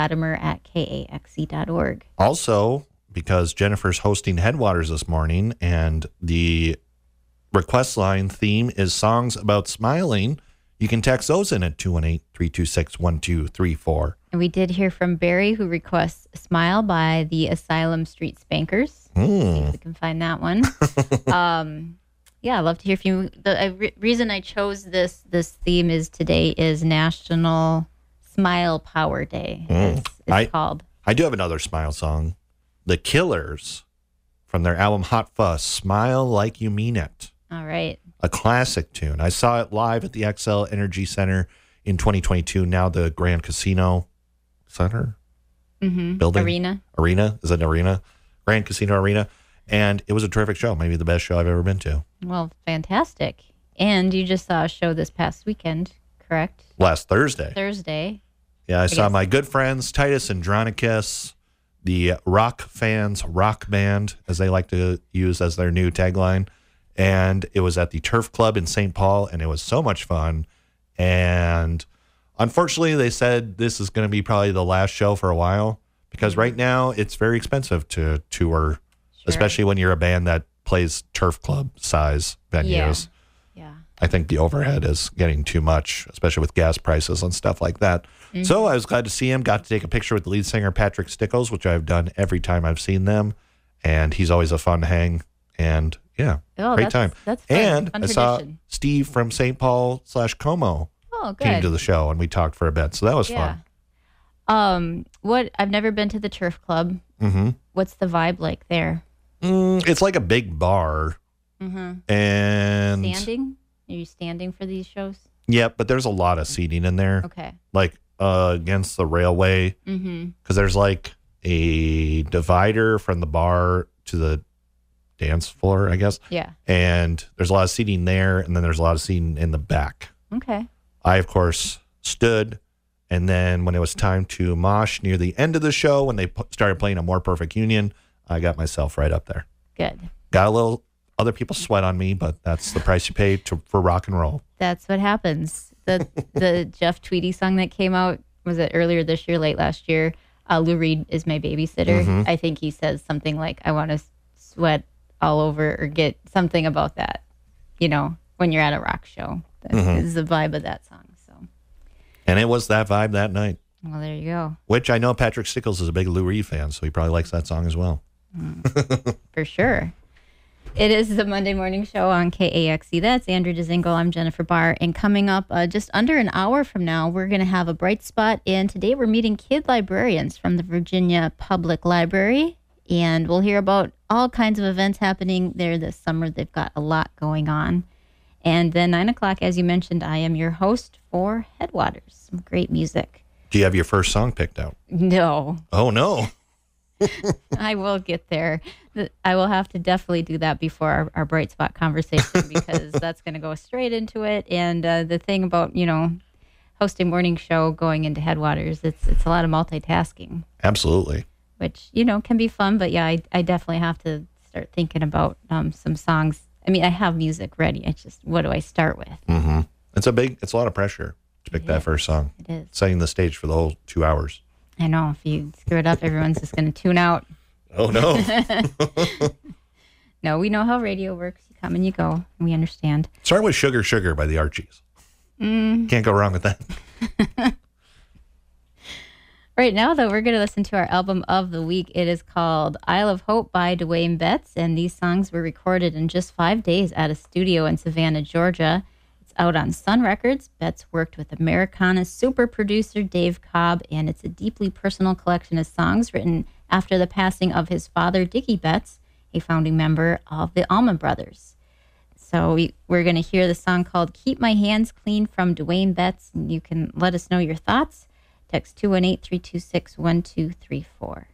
jlatimer@kaxe.org. Also, because Jennifer's hosting Headwaters this morning and the request line theme is songs about smiling, you can text those in at 218-326-1234. And we did hear from Barry, who requests Smile by the Asylum Street Spankers. See if we can find that one. Yeah, I'd love to hear from you. The reason I chose this theme is today is National Smile Power Day. It's called. I do have another Smile song. The Killers, from their album Hot Fuss, Smile Like You Mean It. All right. A classic tune. I saw it live at the XL Energy Center in 2022, now the Grand Casino Center building. Arena. Is it an arena? Grand Casino Arena. And it was a terrific show. Maybe the best show I've ever been to. Well, fantastic. And you just saw a show this past weekend, correct? Last Thursday. Yeah, I saw my good friends, Titus Andronicus, the Rock Fans Rock Band, as they like to use as their new tagline. And it was at the Turf Club in St. Paul, and it was so much fun. And unfortunately, they said this is going to be probably the last show for a while, because right now it's very expensive to tour, especially when you're a band that plays Turf Club size venues. Yeah. I think the overhead is getting too much, especially with gas prices and stuff like that. So I was glad to see him. Got to take a picture with the lead singer, Patrick Stickles, which I've done every time I've seen them. And he's always a fun hang. And yeah, great time. That's fun. And Fun I saw tradition. Steve from St. Paul/Como came to the show, and we talked for a bit. So that was fun. I've never been to the Turf Club. What's the vibe like there? It's like a big bar. And Standing? Are you standing for these shows? Yeah, but there's a lot of seating in there. Okay. Like against the railway. Because there's like a divider from the bar to the dance floor, I guess. Yeah. And there's a lot of seating there, and then there's a lot of seating in the back. Okay. I, of course, stood, and then when it was time to mosh near the end of the show, when they started playing A More Perfect Union, I got myself right up there. Good. Got a little other people sweat on me, but that's the price you pay for rock and roll. That's what happens. The Jeff Tweedy song that came out, was it earlier this year, late last year? Lou Reed is my babysitter. I think he says something like, I want to sweat all over, or get something about that, when you're at a rock show. That is the vibe of that song. So, and it was that vibe that night. Well, there you go. Which I know Patrick Stickles is a big Lou Reed fan, so he probably likes that song as well. For sure. It is the Monday Morning Show on KAXE. That's Andrew Dzingel. I'm Jennifer Barr. And coming up just under an hour from now, we're going to have a bright spot. And today we're meeting kid librarians from the Virginia Public Library. And we'll hear about all kinds of events happening there this summer. They've got a lot going on. And then 9 o'clock, as you mentioned, I am your host for Headwaters. Some great music. Do you have your first song picked out? No. Oh, no. I will get there. I will have to definitely do that before our bright spot conversation because that's going to go straight into it. And the thing about, hosting morning show going into Headwaters, it's a lot of multitasking. Absolutely. Which, can be fun. But yeah, I definitely have to start thinking about some songs. I mean, I have music ready. It's just, what do I start with? Mm-hmm. It's a lot of pressure to pick that first song. It is. Setting the stage for the whole 2 hours. I know. If you screw it up, everyone's just going to tune out. Oh, no. No, we know how radio works. You come and you go. And we understand. Start with Sugar Sugar by the Archies. Can't go wrong with that. Right now, though, we're going to listen to our album of the week. It is called Isle of Hope by Dwayne Betts. And these songs were recorded in just 5 days at a studio in Savannah, Georgia. Out on Sun Records. Betts worked with Americana super producer Dave Cobb, and it's a deeply personal collection of songs written after the passing of his father, Dickie Betts, a founding member of the Allman Brothers. So we're going to hear the song called Keep My Hands Clean from Dwayne Betts, and you can let us know your thoughts. Text 218-326-1234.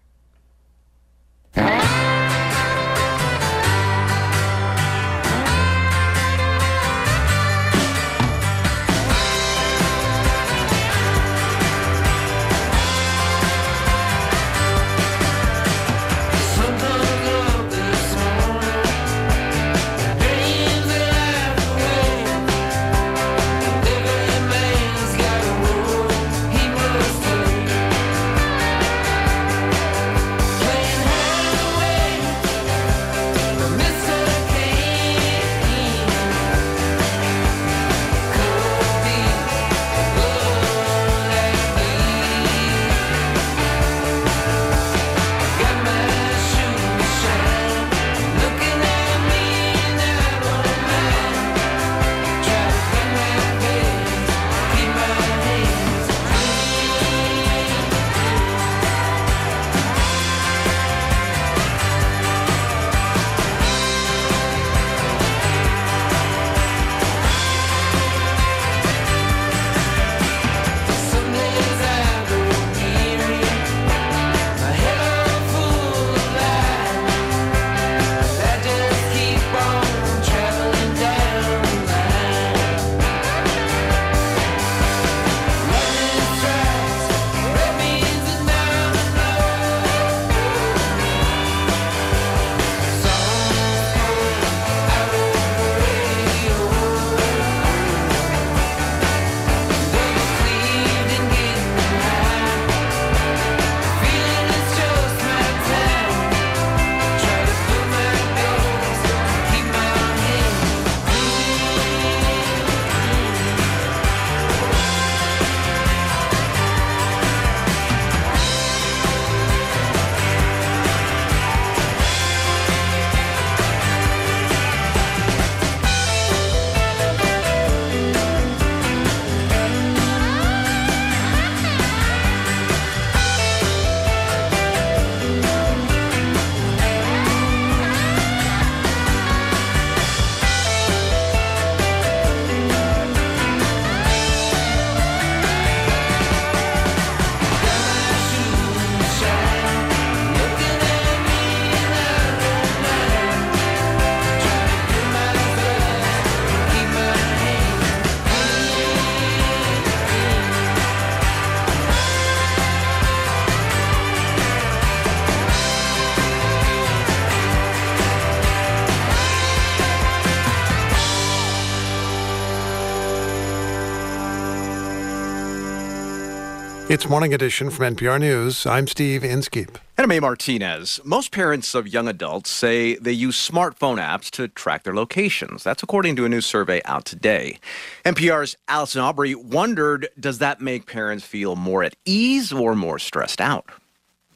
It's Morning Edition from NPR News. I'm Steve Inskeep. And I'm A. Martinez. Most parents of young adults say they use smartphone apps to track their locations. That's according to a new survey out today. NPR's Allison Aubrey wondered, does that make parents feel more at ease or more stressed out?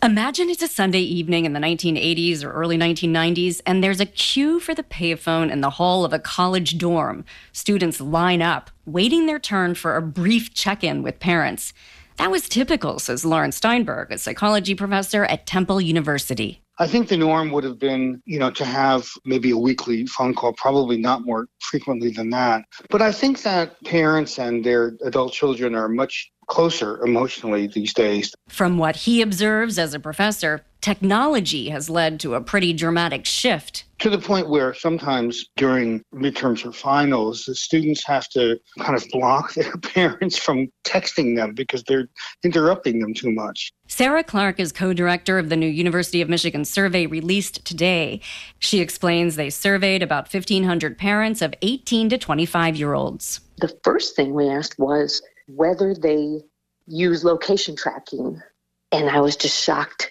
Imagine it's a Sunday evening in the 1980s or early 1990s, and there's a queue for the payphone in the hall of a college dorm. Students line up, waiting their turn for a brief check-in with parents. That was typical, says Lauren Steinberg, a psychology professor at Temple University. I think the norm would have been, to have maybe a weekly phone call, probably not more frequently than that. But I think that parents and their adult children are much closer emotionally these days. From what he observes as a professor, technology has led to a pretty dramatic shift. To the point where sometimes during midterms or finals, the students have to kind of block their parents from texting them because they're interrupting them too much. Sarah Clark is co-director of the new University of Michigan survey released today. She explains they surveyed about 1,500 parents of 18 to 25-year-olds. The first thing we asked was whether they use location tracking, and I was just shocked.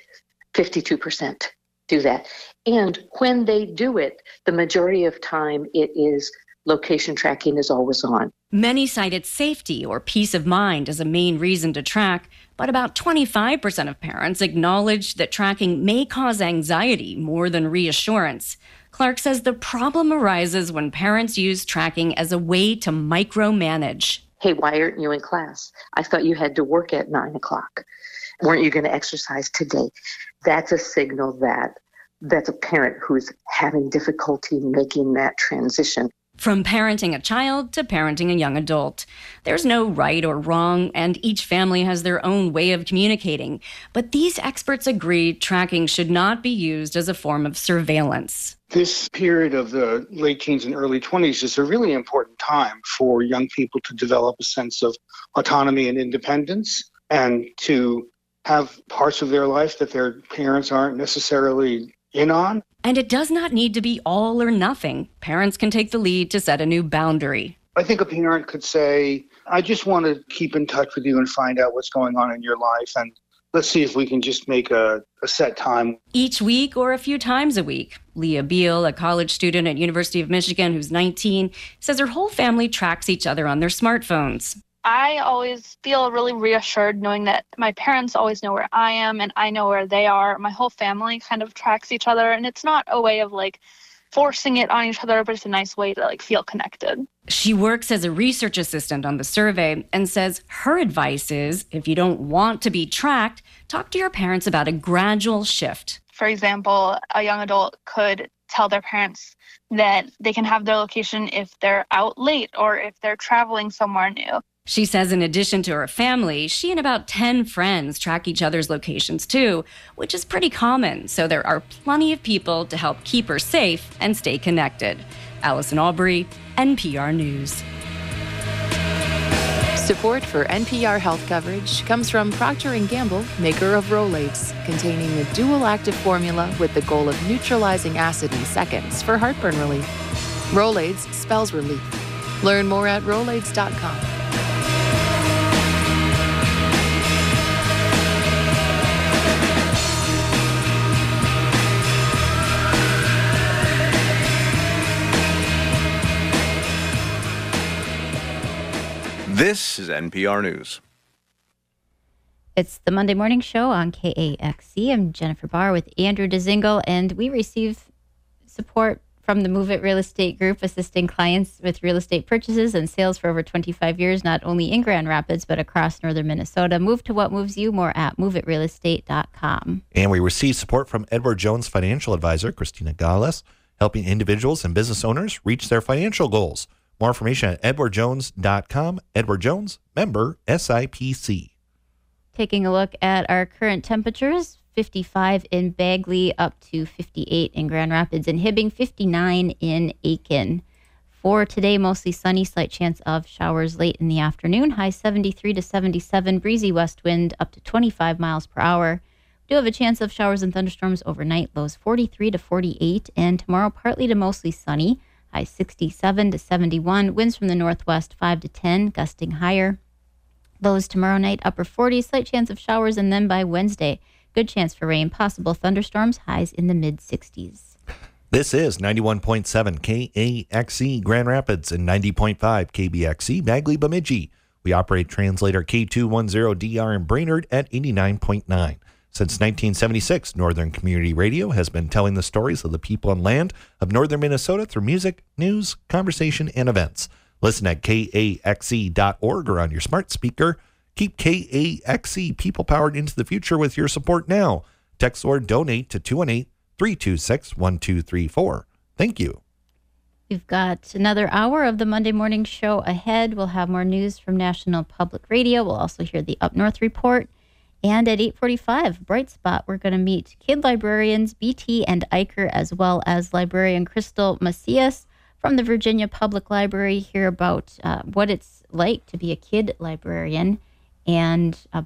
52% do that. And when they do it, the majority of time it is location tracking is always on. Many cited safety or peace of mind as a main reason to track, but about 25% of parents acknowledged that tracking may cause anxiety more than reassurance. Clark says the problem arises when parents use tracking as a way to micromanage. Hey, why aren't you in class? I thought you had to work at 9 o'clock. Weren't you going to exercise today? That's a signal that that's a parent who's having difficulty making that transition. From parenting a child to parenting a young adult. There's no right or wrong, and each family has their own way of communicating. But these experts agree tracking should not be used as a form of surveillance. This period of the late teens and early 20s is a really important time for young people to develop a sense of autonomy and independence and to have parts of their life that their parents aren't necessarily in on. And it does not need to be all or nothing. Parents can take the lead to set a new boundary. I think a parent could say, I just want to keep in touch with you and find out what's going on in your life. And let's see if we can just make a set time. Each week or a few times a week. Leah Beal, a college student at University of Michigan who's 19, says her whole family tracks each other on their smartphones. I always feel really reassured knowing that my parents always know where I am and I know where they are. My whole family kind of tracks each other, and it's not a way of forcing it on each other, but it's a nice way to feel connected. She works as a research assistant on the survey and says her advice is if you don't want to be tracked, talk to your parents about a gradual shift. For example, a young adult could tell their parents that they can have their location if they're out late or if they're traveling somewhere new. She says in addition to her family, she and about 10 friends track each other's locations too, which is pretty common. So there are plenty of people to help keep her safe and stay connected. Allison Aubrey, NPR News. Support for NPR health coverage comes from Procter & Gamble, maker of Rolaids, containing a dual-active formula with the goal of neutralizing acid in seconds for heartburn relief. Rolaids spells relief. Learn more at Rolaids.com. This is NPR News. It's the Monday Morning Show on KAXC. I'm Jennifer Barr with Andrew Dzingel, and we receive support from the Move It Real Estate Group, assisting clients with real estate purchases and sales for over 25 years, not only in Grand Rapids, but across northern Minnesota. Move to what moves you. More at moveitrealestate.com. And we receive support from Edward Jones Financial Advisor, Christina Gales, helping individuals and business owners reach their financial goals. More information at edwardjones.com. Edward Jones, member SIPC. Taking a look at our current temperatures, 55 in Bagley, up to 58 in Grand Rapids, and Hibbing, 59 in Aiken. For today, mostly sunny, slight chance of showers late in the afternoon. High 73 to 77, breezy west wind up to 25 miles per hour. We do have a chance of showers and thunderstorms overnight, lows 43 to 48, and tomorrow partly to mostly sunny. High 67 to 71, winds from the northwest 5 to 10, gusting higher. Lows tomorrow night, upper 40s, slight chance of showers, and then by Wednesday, good chance for rain, possible thunderstorms, highs in the mid-60s. This is 91.7 KAXC Grand Rapids and 90.5 KBXC Bagley Bemidji. We operate translator K210DR in Brainerd at 89.9. Since 1976, Northern Community Radio has been telling the stories of the people and land of northern Minnesota through music, news, conversation, and events. Listen at KAXE.org or on your smart speaker. Keep KAXE people-powered into the future with your support now. Text or donate to 218-326-1234. Thank you. We've got another hour of the Monday morning show ahead. We'll have more news from National Public Radio. We'll also hear the Up North Report. And at 8:45, Bright Spot, we're going to meet kid librarians BT and Iker, as well as librarian Crystal Macias from the Virginia Public Library, hear about what it's like to be a kid librarian and